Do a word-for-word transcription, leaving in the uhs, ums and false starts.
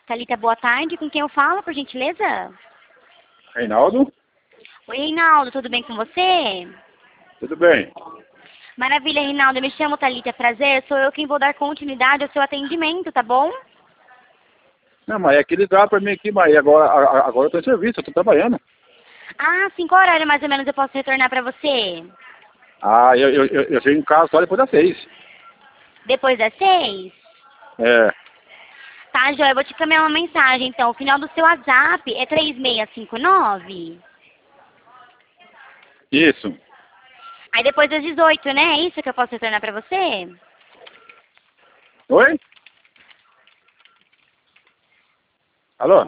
Thalita, boa tarde. Com quem eu falo, por gentileza? Reinaldo? Oi, Reinaldo, tudo bem com você? Tudo bem? Maravilha, Reinaldo. Eu me chamo Thalita, prazer. Sou eu quem vou dar continuidade ao seu atendimento, tá bom? Não, mas é que ligar pra mim aqui, mas agora, a- agora eu tô em serviço, eu tô trabalhando. Ah, cinco horário mais ou menos eu posso retornar pra você? Ah, eu, eu, eu, eu chego em casa só depois das seis. Depois das seis? É, Tá, Joia, eu vou te encaminhar uma mensagem, então. O final do seu WhatsApp é três seis cinco nove? isso. Aí depois das dezoito, né? É isso que eu posso retornar pra você? Oi? Alô?